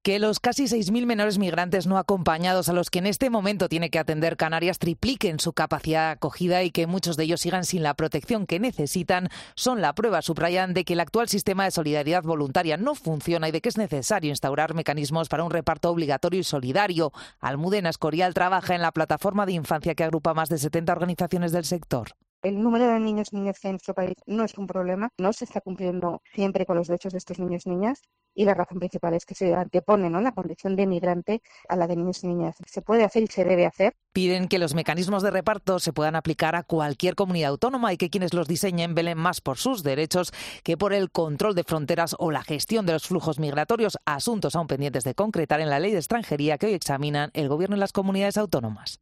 Que los casi 6.000 menores migrantes no acompañados a los que en este momento tiene que atender Canarias tripliquen su capacidad de acogida y que muchos de ellos sigan sin la protección que necesitan son la prueba, subrayan, de que el actual sistema de solidaridad voluntaria no funciona y de que es necesario instaurar mecanismos para un reparto obligatorio y solidario. Almudena Escorial trabaja en la plataforma de infancia que agrupa más de 70 organizaciones del sector. El número de niños y niñas que hay en nuestro país no es un problema, no se está cumpliendo siempre con los derechos de estos niños y niñas y la razón principal es que se antepone, ¿no?, la condición de migrante a la de niños y niñas. Se puede hacer y se debe hacer. Piden que los mecanismos de reparto se puedan aplicar a cualquier comunidad autónoma y que quienes los diseñen velen más por sus derechos que por el control de fronteras o la gestión de los flujos migratorios, asuntos aún pendientes de concretar en la ley de extranjería que hoy examinan el Gobierno y las comunidades autónomas.